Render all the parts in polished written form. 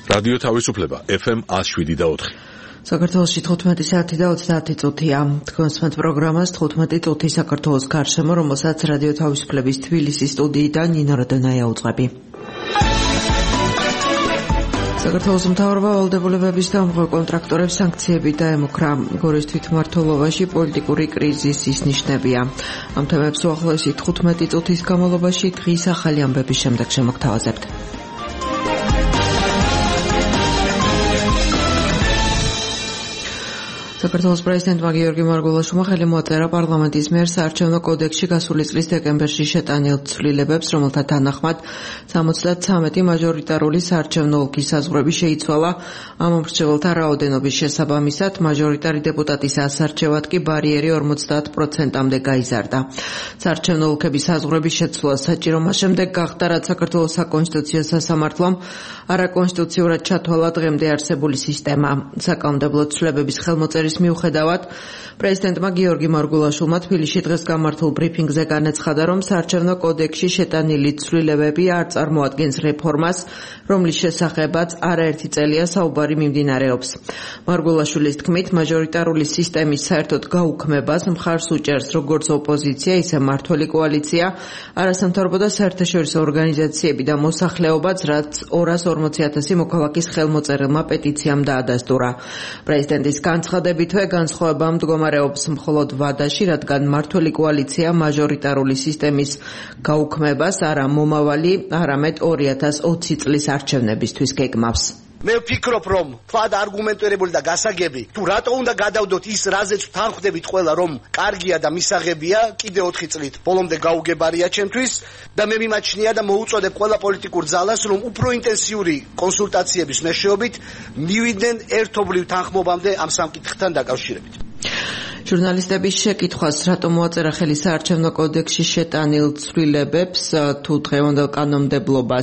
რადიო თავისუფლება FM 107.4. საქართველოში 15 საათი და 30 წუთია. თქვენს პროგრამას 15 წუთი საქართველოს გარშემო, რომელსაც რადიო თავისუფლების თბილისის სტუდიიდან ნინო როდონაია უწყები. საქართველოს მთავრობა ვალდებულებების და უმღერ კონტრაქტორებს სანქციები დაემუქრა. გორის თვითმმართველობაში პოლიტიკური კრიზისის ნიშნებია. ამ თემებს უახლოესი 15 წუთის განმავლობაში დღის ახალი ამბების შემდეგ შემოგთავაზებთ. საქართველოს პრეზიდენტმა გიორგი მარგველაშვილმა ხელი მოაწერა პარლამენტის მიერ საარჩევნო კოდექსში გასული წლის დეკემბერში შეტანილ ცვლილებებს, რომელთა თანახმად 73 მაჟორიტარული საარჩევნო ოლქის საზღვრები შეიცვალა. ამ მომრჩეველთა რაოდენობის შესაბამისად მაჟორიტარი დეპუტატის ასარჩევად კი ბარიერი 50%-მდე გაიზარდა. საარჩევნო ოლქების საზღვრების შეცვლა საჭირო მას შემდეგ გახდა, რაც საქართველოს საკონსტიტუციო სასამართლომ არაკონსტიტუციურად ჩათვალა დღემდე არსებული სისტემა. საკანონმდებლო ცვლილებების ხელმოწერის მიუხედავად, პრეზიდენტმა გიორგი მარგველაშვილმა თბილისში დღეს გამართულ ბრიფინგზე განაცხადა, რომ საარჩევნო კოდექსში შეტანილი ცვლილებები არ წარმოადგენს რეფორმას, რომლის შესახებაც არაერთი წელია საუბარი მიმდინარეობს. მარგველაშვილის თქმით, მაჟორიტარული სისტემის საერთოდ გაუქმებას მხარს უჭერს როგორც ოპოზიცია, ისე მმართველი კოალიცია, არასამთავრობო და საერთაშორისო ორგანიზაციები და მოსახლეობაც, რაც 240,000 მოქალაქის ხელმოწერილმა პეტიციამ დაადასტურა. პრეზიდენტის განცხადებითვე განსხვავება მდგომარეობს მხოლოდ ვადაში, რადგან მმართველი კოალიცია მაჟორიტარული სისტემის გაუქმებას არა მომავალი, არამედ 2020 წლის არჩევნებისთვის გეგმავს. მე ვფიქრობ, რომ თქვა არგუმენტირებული და გასაგები, თუ რატო უნდა გადავდოთ ის, რაზეც ვთანხმდებით ყველა, რომ კარგია და მისაღებია, კიდე 4 წლით ბოლომდე გაუგებარია ჩემთვის და მე მიმაჩნია და მოუწოდებ ყველა პოლიტიკურ ძალას, რომ უფრო ინტენსიური კონსულტაციების მეშვეობით მივიდნენ ერთობლივ თანხმობამდე ამ სამკითხთან დაკავშირებით. ჟურნალისტების შეკითხვას, რატომ მოაწერა ხელი საარჩევნო კოდექსში შეტანილ ცვლილებებს, თუ დღევანდელ კანონმდებლობას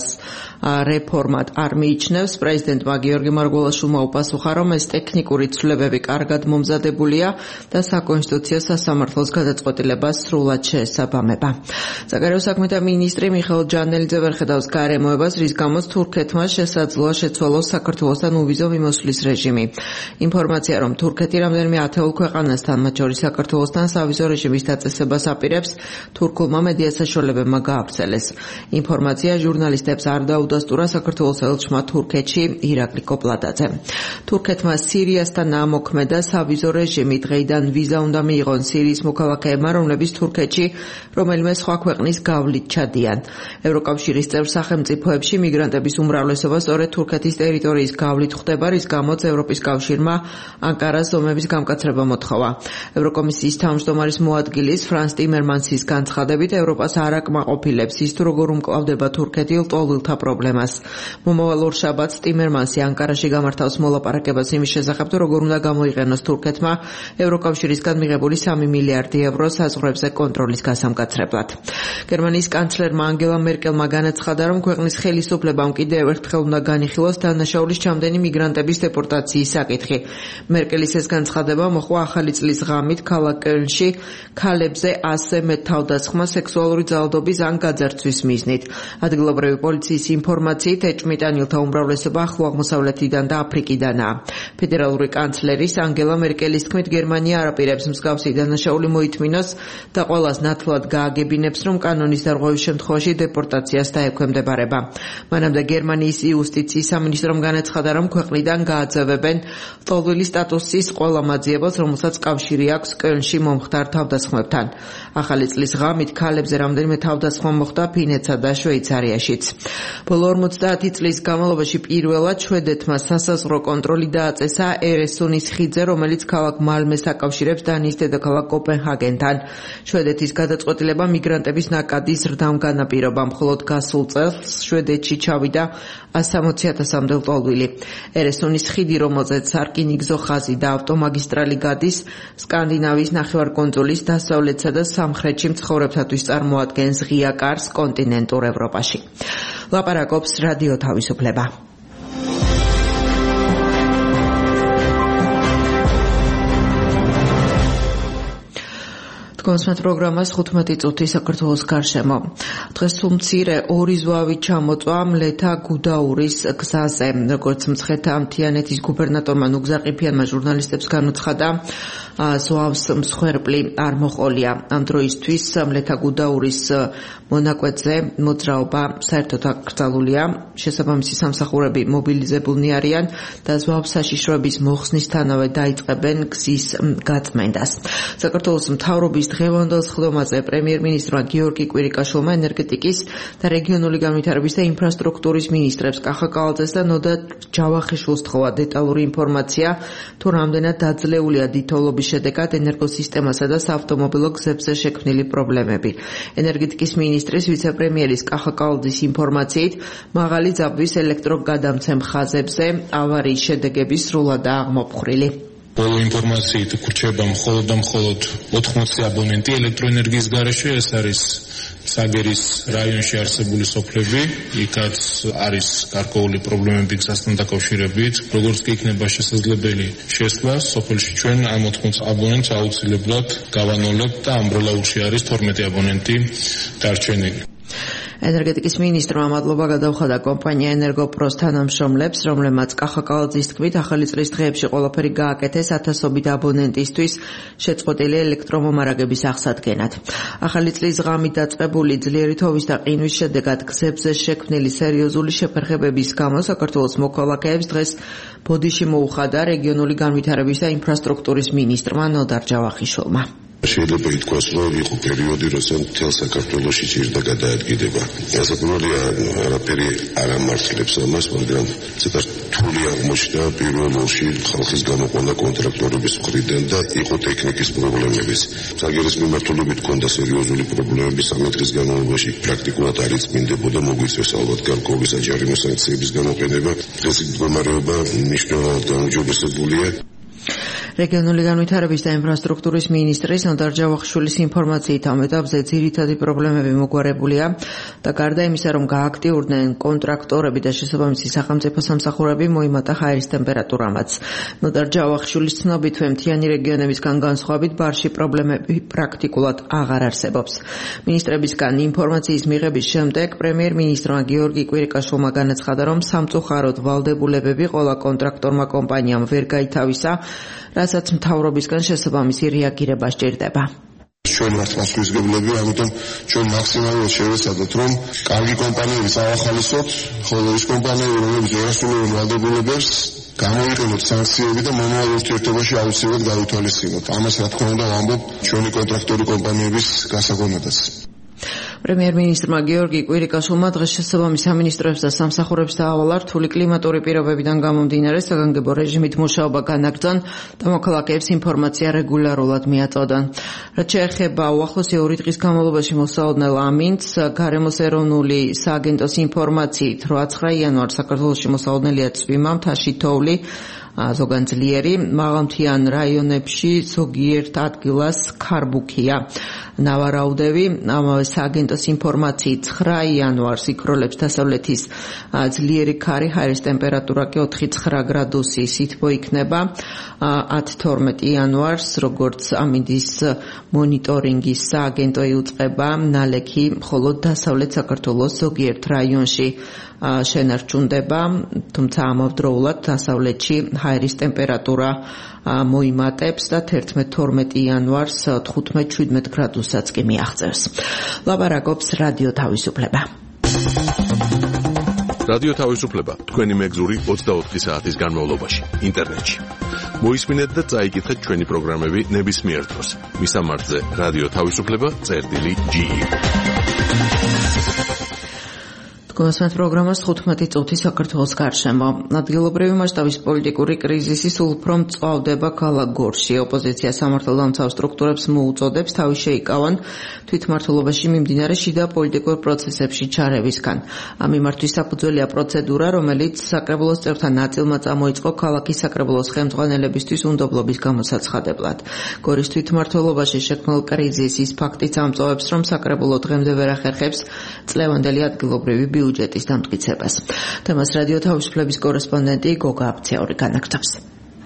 რეფორმად არ მიიჩნევს, პრეზიდენტმა გიორგი მარგველაშვილმა უპასუხა, რომ ეს ტექნიკური ცვლილებები კარგად მომზადებულია და საკონსტიტუციო სასამართლოს გადაწყვეტილებას სრულად შეესაბამება. საგარეო საქმეთა მინისტრი მიხეილ ჯანელიძე ვერ ხედავს გარემოებას, რის გამოც თურქეთმა შესაძლოა შეცვალოს საქართველოსთან უვიზო მიმოსვლის რეჟიმი. ინფორმაცია, რომ თურქეთი რამდენიმე ათეულ ქვეყანასთან, მათ შორის საქართველოსთან სავიზო რეჟიმის დაწესებას აპირებს, თურქულმა მედია საშუალებებმა გაავრცელეს. ინფორმაცია ჟურნალისტებს არ დაუდასტურა საქართველოს ელჩმა თურქეთში ირაკლი კოპლადაძემ. თურქეთმა სირიასთან ამოქმედა სავიზო რეჟიმი, დღეიდან ვიზა უნდა მიიღონ სირიის მოქალაქეებმა, რომლებიც თურქეთში რომელიმე სხვა ქვეყნის გავლით ჩადიან. ევროკავშირის წევრ სახელმწიფოებში მიგრანტების უმრავლესობა სწორედ თურქეთის ტერიტორიის გავლით ხდება, რის გამოც ევროპის კავშირმა ანკარას ზომების გამკაცრება მოთხოვა. ევროკომისიის თავმჯდომარის მოადგილის ფრანს ტიმერმანსის განცხადებით, ევროპას არ აკმაყოფილებს ის, თუ როგორ უმკლავდება თურქეთი ლტოლვილთა პრობლემას. მომავალ ორშაბათს ტიმერმანსი ანკარაში გამართავს მოლაპარაკებას იმის შესახებ, თუ როგორ უნდა გამოიყენოს თურქეთმა ევროკავშირისგან მიღებული 3 მილიარდი ევრო საზღვრებზე კონტროლის გასამკაცრებლად. გერმანიის კანცლერმა ანგელა მერკელმა განაცხადა, რომ ქვეყნის ხელისუფლებამ კიდევ ერთხელ უნდა განიხილოს დანაშაულის ჩამდენი მიგრანტების დეპორტაციის საკითხი. მერკელის ეს განცხადება მოხდა ახალი წლის ღამით ქალაქ კელნში ქალებზე ასე მეტ თავდასხმა სექსუალური ძალადობის ან გაძარცვის მიზნით. ადგილობრივი პოლიციის ინფორმაციით ეჭვმიტანილთა უმრავლესობა ახლო აღმოსავლეთიდან და აფრიკიდანაა. ფედერალური კანცლერის ანგელა მერკელის თქმით, გერმანია არ აპირებს მსგავსი დანაშაული მოითმინოს და ყველას ნათლად გააგებინებს, რომ კანონის დარღვევის შემთხვევაში დეპორტაციას დაექვემდებარება. მანამდე გერმანიის იუსტიციის სამინისტრომ განაცხადა, რომ ქვეყნიდან გააძევებენ ლტოლვილი სტატუსის ყველა მაძიებელს, რომელსაც კავშირი აქვს კელნში მომხდარ თავდასხმებთან. ახალი წლის ღამით ქალებზე რამდენიმე თავდასხმა მოხდა ფინეთსა და შვეიცარიაშიც. ბოლო 50 წლის განმავლობაში პირველად შვედეთმა სასაზღვრო კონტროლი დააწესა ერესუნის ხიდზე, რომელიც ქალაქ მალმეს აკავშირებს დანიის დედაქალაქ კოპენჰაგენთან. შვედეთის გადაწყვეტილება მიგრანტების ნაკადი ზრდამ განაპირობა. მხოლოდ გასულ წელს შვედეთში ჩავიდა 160,000-მდე ლტოლვილი. ერესუნის ხიდი, რომელზეც სარკინიგზო ხაზი და ავტომაგისტრალი გადის, სკანდინავიის ნახევარკუნძულის დასავლეთსა და სამხრეთში მცხოვრებთათვის წარმოადგენს ღია კარს კონტინენტურ ევროპაში. ლაპარაკობს რადიო თავისუფლება. Თქვენს პროგრამას 15 წუთი საქართველოს გარშემო. დღეს თუ მცირე ორი ზვავი ჩამოწვა მლეთა გუდაურის გზაზე. როგორც მცხეთა მთიანეთის გუბერნატორმა ნუგზარ ყიფიანმა ჟურნალისტებს განუცხადა, ზვავს მსხვერპლი არ მოყოლია. ამ დროისთვის მლეთა გუდაურის მონაკვეთზე მოძრაობა საერთოდ აკრძალულია. შესაბამისი სამსახურები მობილიზებულნი არიან და ზვავს საშიშროების მოხსნისთანავე დაიწყებენ გზის გაწმენდას. საქართველოს მთავრობის დღევანდელ სხდომაზე პრემიერ-მინისტრმა გიორგი კვირიკაშვილმა ენერგეტიკის და რეგიონული განვითარების და ინფრასტრუქტურის მინისტრებს კახა კალაძეს და ნოდა ჯავახიშვილს თხოვა დეტალური ინფორმაცია თუ რამდენად დაძლეულია დიდთოვლობის შედეგად ენერგოსისტემასა და საავტომობილო გზებზე შექმნილი პრობლემები. ენერგეტიკის მინისტრის ვიცე-პრემიერის კახა კალაძის ინფორმაციით მაღალი ძაბვის ელექტროგადამცემ ხაზებზე ავარიის შედეგები სრულადაა აღმოფხრილი. Բոլო ინფორმაციით გრჩება მხოლოდ და მხოლოდ 80 აბონენტი ელექტროენერგიის გარეშე, ეს არის საგერის რაიონში არსებული სოფლები, იქაც არის გარკვეული პრობლემები გზასთან დაკავშირებით, როგორც კი იქნება შესაძლებელი შესვლა სოფელში ჩვენ ამ 80 აბონენტს აუცილებლად გავანოლებთ და ამ როლაურში არის 12 აბონენტი დარჩენილი. ენერგეტიკის მინისტრმა მადლობა გადაუხადა კომპანია ენერგოპროს თანამშრომლებს, რომლებმაც კახა კალაძის თქმით ახალი წლის დღეებში ყველაფერი გააკეთეს ათასობით აბონენტისთვის შეწყვეტილი ელექტრომომარაგების აღსადგენად. ახალი წლის ღამით დაწყებული ძლიერი თოვის და ყინვის შედეგად გზებზე შექმნილი სერიოზული შეფერხებების გამო საქართველოს მოქალაქეებს დღეს ბოდიში მოუხადა რეგიონული განვითარების და ინფრასტრუქტურის მინისტრმა ნოდარ ჯავახიშვილმა. შეიძლება ითქვას, რომ იყო პერიოდი, როცა მთელ საქართველოში ჭირდა გადაადგილება. ასაკურველია არაფერი არ ამართლებს ამას, მაგრამ ცოტა რთული აღმოჩნდა პირველ ორში ხალხის გამოყვანა კონტრაქტორების მხრიდან და იყო ტექნიკის პრობლემებიც. საგერის მიმართულებით ჰქონდა სერიოზული პრობლემები 13 დღის განმავლობაში. პრაქტიკულად არ იწმინდებოდა, მოგვიწევს ალბათ გარკვეული საჯარიმო სანქციების გამოყენება. დღეს მდგომარეობა მნიშვნელოვნად გაუმჯობესებულია. რეგიონული განვითარების და ინფრასტრუქტურის მინისტრის ნოდარ ჯავახიშვილის ინფორმაციით ამ ეტაპზე ძირითადი პრობლემები მოგვარებულია და გარდა იმისა, რომ გააქტიურდნენ კონტრაქტორები და შესაბამისი სახელმწიფო სამსახურები, მოიმატა ჰაერის ტემპერატურამაც. ნოდარ ჯავახიშვილის ცნობით, მთიანი რეგიონებისგან განსხვავებით ბარში პრობლემები პრაქტიკულად აღარ არსებობს. მინისტრებისგან ინფორმაციის მიღების შემდეგ პრემიერ-მინისტრმა გიორგი კვირიკაშვილმა განაცხადა, რომ სამწუხაროდ ვალდებულებები ყველა კონტრაქტორმა კომპანიამ ვერ გაითავისა, რასაც მთავრობისგან შესაბამისი რეაგირება სჭირდება. ჩვენ ვართ პასუხისმგებლები, ამიტომ ჩვენ მაქსიმალურად შევეცადოთ, რომ კარგი კომპანიების ავახალისოთ, ხოლო ის კომპანიები, რომლებიც ვერ ასრულებენ ვალდებულებებს, გამოიყენოთ სანქციები და მომავალ ურთიერთობაში აუცილებლად გავითვალისწინოთ. ამას რა თქმა უნდა ვამბობ ჩვენი კონტრაქტორი კომპანიების გასაგონადაც. პრემიერ-მინისტრმა გიორგი კვირიკაშვილმა დღეს შესაბამის სამინისტროებს და სამსახურებს დაავალა რთული კლიმატური პირობებიდან გამომდინარე საგანგებო რეჟიმით მუშაობა განაგრძონ და მოქალაქეებს ინფორმაცია რეგულარულად მიაწოდონ. რაც შეეხება უახლოესი 2 დღის განმავლობაში მოსალოდნელ ამინდს, გარემოს ეროვნული სააგენტოს ინფორმაციით 8-9 იანვარს საქართველოში მოსალოდნელია წვიმა, მთაში თოვლი, ზოგან ძლიერი, მაღალმთიან რაიონებში ზოგიერთ ადგილას ქარბუქია. ნავარაუდევი, ამავე სააგენტოს ინფორმაციით 9 იანვარს იქროლებს დასავლეთის ძლიერი ქარი, ჰაერის ტემპერატურა კი 4-9 გრადუსი სითბო იქნება. 10-12 იანვარს, როგორც ამინდის მონიტორინგის სააგენტო იუწყება ნალექი, მხოლოდ დასავლეთ საქართველოს ზოგიერთ რაიონში შენარჩუნდება, თუმცა ამავდროულად დასავლეთში ჰაერის ტემპერატურა მოიმატებს და 11-12 იანვარს 15-17 გრადუსაც კი მიაღწევს. ლაპარაკობს რადიო თავისუფლება. რადიო თავისუფლება თქვენი მეგზური 24 საათის განმავლობაში ინტერნეტში. მოისმინეთ და წაიკითხეთ ჩვენი პროგრამები ნებისმიერ დროს. მისამართზე რადიო თავისუფლება.ge. Გასვენთ პროგრამას 15 წუთი საქართველოს გარშემო. ადგილობრივი მასშტაბის პოლიტიკური კრიზისი სულ უფრო მწვავდება ქალაქ გორში. ოპოზიცია სამართალდამცავ სტრუქტურებს მოუწოდებს თავი შეიკავონ თვითმმართველობაში მიმდინარე შიდა პოლიტიკურ პროცესებში ჩარევისგან. ამ მიმართვის საფუძველია პროცედურა, რომელიც საკრებულოს წევრთა ნაწილმა წამოიწყო ქალაქის საკრებულოს ხელმძღვანელებისთვის უნდობლობის გამოსაცხადებლად. გორის თვითმმართველობაში შექმნილ კრიზისის ფაქტიც ამწოვებს, რომ საკრებულო დღემდე ვერ ახერხებს წლევანდელი ადგილობრივი ბიუჯეტის დამტკიცებას. თემას რადიო თავისუფლების კორესპონდენტი გოგა აფციური განაგრძობს.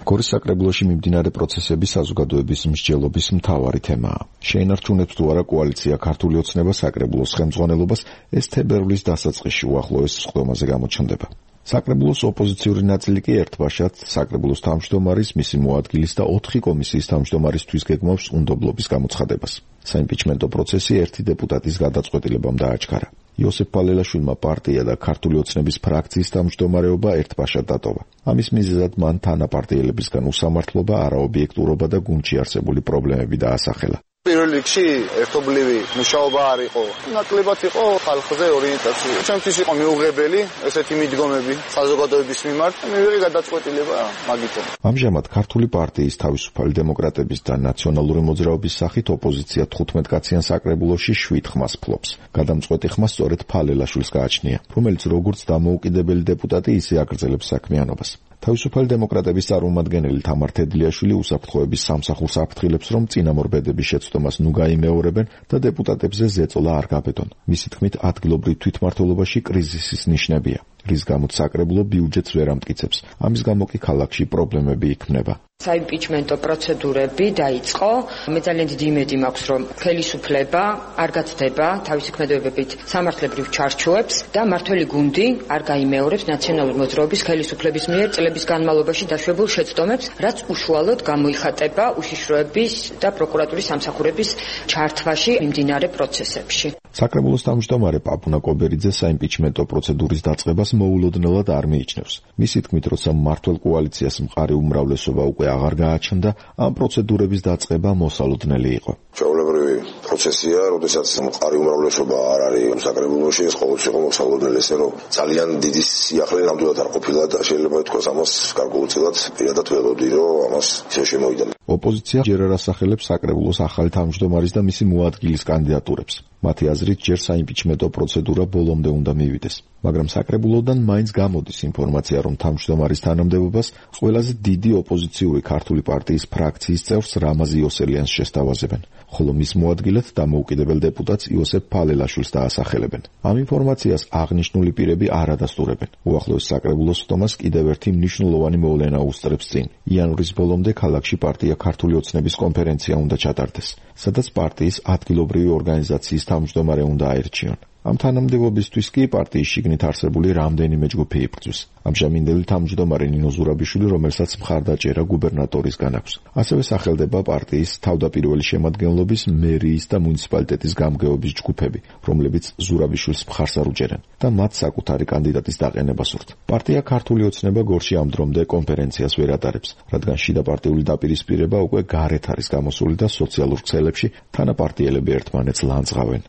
გორის საკრებულოში მიმდინარე პროცესები საზოგადოების მსჯელობის მთავარი თემაა. შეინარჩუნებს თუ არა კოალიცია ქართული ოცნება საკრებულოს ხელმძღვანელობას, ეს თებერვლის დასაწყისში უახლოეს სხდომაზე გამოჩნდება. საკრებულოს ოპოზიციური ნაწილი კი ერთბაშად საკრებულოს თავმჯდომარის, მისი მოადგილის და 4 კომისიის თავმჯდომარისთვის გეგმავს უნდობლობის გამოცხადებას. საიმპიჩმენტო პროცესი ერთი დეპუტატის გადაწყვეტილებამ დააჩქარა. იოსებ პალელაშვილმა პარტია და ქართული ოცნების ფრაქციის თავმჯდომარეობა ერთბაშად დატოვა. ამის მიზეზად მან თანაპარტიელებისგან უსამართლობა, არაობიექტურობა და გუნდში არსებული პრობლემები დაასახელა. პირველ რიგში ერთობლივი მუშაობა არ იყო, ნაკლებად იყო ხალხზე ორიენტაცია. ჩემთვის იყო მიუღებელი ესეთი მიდგომები საზოგადოების მიმართ, მივიღე გადაწყვეტილება მაგითო. ამჟამად ქართული პარტიის თავისუფალი დემოკრატების და ნაციონალური მოძრაობის სახით ოპოზიცია 15 კაციან საკრებულოში 7 ხმას ფლობს. გადამწყვეტი ხმა სწორედ ფალელაშვილს გააჩნია, რომელიც როგორც დამოუკიდებელი დეპუტატი ისე აგრძელებს საქმიანობას. თავისუფალი დემოკრატების წარმომადგენელი თამარ თედლიაშვილი უსაფრთხოების სამსახურს აფრთხილებს, რომ წინამორბედების შეცდომას ნუ გაიმეორებენ და დეპუტატებზე ზეწოლა არ გაბედონ. მისი თქმით, ადგილობრივ თვითმმართველობაში კრიზისის ნიშნებია, რის გამოც საკრებულო ბიუჯეტს ვერ ამტკიცებს. ამის გამო კი ქალაქში პრობლემები იქმნება. საიმპიჩმენტო პროცედურები დაიწყო. მე ძალიან დიდი იმედი მაქვს, რომ ხელისუფლება არ გაცდება თავისი ქმედებებით სამართლებრივ ჩარჩოებს და მართველი გუნდი არ გაიმეორებს ნაციონალური მოძრაობის ხელისუფლების მიერ წლების განმავლობაში დაშვებულ შეცდომებს, რაც უშუალოდ გამოიხატება უშიშროების და პროკურატურის სამსახურების ჩართვაში მიმდინარე პროცესებში. საკრებულოს თავმჯდომარე პაპუნა კობერიძე საიმპიჩმენტო პროცედურის დაწყებას მოულოდნელად არ მიიჩნევს. მისი თქმით, როცა მმართველ კოალიციას მყარი უმრავლესობა უკვე აღარ გააჩნდა, ამ პროცედურების დაწყება მოსალოდნელი იყო. ჩვეულებრივი პროცესია, როდესაც მყარი უმრავლესობა არ არის საკრებულოში, ეს ყოველთვის იყო მოსალოდნელი, ესე რომ ძალიან დიდი სიახლე ნამდვილად არ ყოფილა და შეიძლება ითქვას ამას გარკვეულწილად პირადად ველოდი, რომ ამას ისე შემოვიდა. ოპოზიცია ჯერ არ ასახელებს საკრებულოს ახალი თავმჯდომარის და მისი მოადგილის კანდიდატურებს. მათი აზრით, ჯერ საიმპიჩმენტო პროცედურა ბოლომდე უნდა მივიდეს. მაგრამ საკრებულოდან მაინც გამოდის ინფორმაცია, რომ თავმჯდომარის თანამდებობას ყველაზე დიდი ოპოზიციური ქართული პარტიის ფრაქციის წევრს რამაზ იოსელიანს შესთავაზებენ, ხოლო მის მოადგილედ დამოუკიდებელ დეპუტატს იოსებ ფალელაშვილს დაასახელებენ. ამ ინფორმაციას აღნიშნული პირები არ ადასტურებენ. უახლოეს საკრებულოს ხდომას კიდევ ერთი მნიშვნელოვანი მოვლენა უსწრებს წინ. იანვრის ბოლომდე ქალაქში პარტია ქართული ოცნების კონფერენცია უნდა ჩატარდეს, სადაც პარტიის ადგილობრივი ორგანიზაციის თავმჯდომარე უნდა აერჩიონ. ამ თანამდებობისთვის კი პარტიის შიგნით არსებული რამდენიმე ჯგუფი იბრძვის. ამჟამინდელი თავმჯდომარე ნინო ზურაბიშვილი, რომელსაც მხარდაჭერა გუბერნატორისგან აქვს. ასევე სახელდება პარტიის თავდაპირველი შემადგენლობის, მერიის და მუნიციპალიტეტის გამგეობის ჯგუფები, რომლებიც ზურაბიშვილს მხარს არ უჭერენ და მათ საკუთარი კანდიდატის დაყენება სურთ. პარტია ქართული ოცნება გორში ამ დრომდე კონფერენციას ვერ ატარებს, რადგან შიდა პარტიული დაპირისპირება უკვე გარეთ არის გამოსული და სოციალურ ქსელებში თანაპარტიელები ერთმანეთს ლანძღავენ.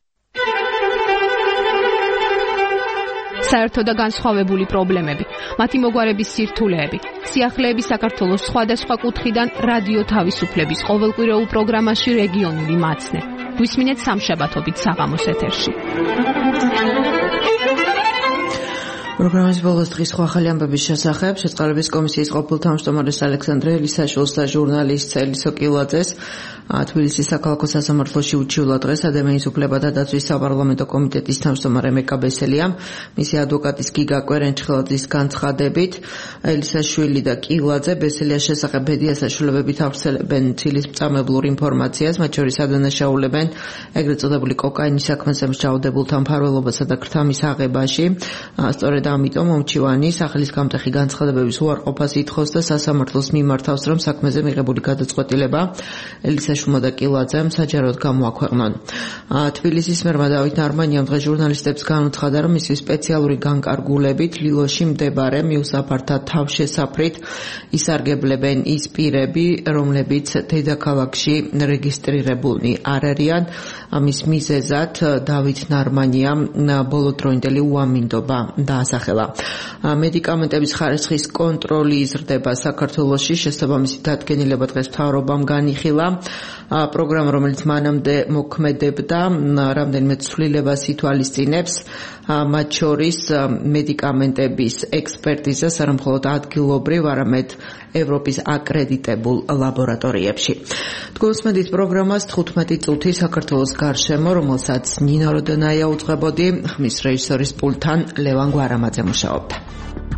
საერთო და განსხვავებული პრობლემები, მათი მოგვარების სირთულეები, სიახლეები საქართველოს სხვადასხვა კუთხიდან რადიო თავისუფლების ყოველკვირეულ პროგრამაში რეგიონული მაცნე. გვისმინეთ სამშაბათობით საღამოს ეთერში. პროგრამის ბოლოს დღის სხვა ახალი ამბების შესახებ შეწყალების კომისიის ყოფილ თავმჯდომარეს ალექსანდრე ელისაშვილს და ჟურნალისტს ელისო კილაძეს თბილისის საქალაქო სასამართლოში უჩივლა დღეს ადამიანის უფლებათა დაცვის საპარლამენტო კომიტეტის თავმჯდომარე მეკა ბესელიამ, მისი ადვოკატის გიგა კვერენჩხელაძის განცხადებით, ელისაშვილი და კილაძე ბესელიას შესახებ ბედია საშუალებებით ავრცელებენ ცილისწამებლურ ინფორმაციას, მათ შორის ადანაშაულებენ ეგრეთ წოდებული კოკაინის საქმეზე მსჯავრდებულთა მფარველობასა და ქრთამის აღებაში. სწორედ ამიტომ მომჩივანი სახელის გამტეხი განცხადებების უარყოფას ითხოვს და სასამართლოს მიმართავს, რომ საქმეზე მიღებული გადაწყვეტილება ელისაშვილმა და კილაძემ საჯაროდ გამოაქვეყნონ. თბილისის მერმა დავით ნარმანიამ დღეს ჟურნალისტებს განუცხადა, რომ მისი სპეციალური განკარგულებით ლილოში მდებარე მიუსაფართა თავშესაფრით ისარგებლებენ ის პირები, რომლებიც დედაქალაქში რეგისტრირებულნი არ არიან. ამის მიზეზად დავით ნარმანიამ ბოლოდროინდელი უამინდობა დაასახელა. მედიკამენტების ხარისხის კონტროლი იზრდება საქართველოში, შესაბამისი დადგენილება დღეს მთავრობამ განიხილა. პროგრამა, რომელიც მანამდე მოქმედებდა, რამდენიმე ცვლილებას ითვალისწინებს, მათ შორის მედიკამენტების ექსპერტიზას არა მხოლოდ ადგილობრივ, არამედ ევროპის აკრედიტებულ ლაბორატორიებში. თგულისმედით პროგრამას 15 წუთი საქართველოს გარშემო, რომელსაც ნინა როდონაია უძღვებოდი, ხმის რეჟისორის პულტთან ლევან გვარამაძე მუშაობდა.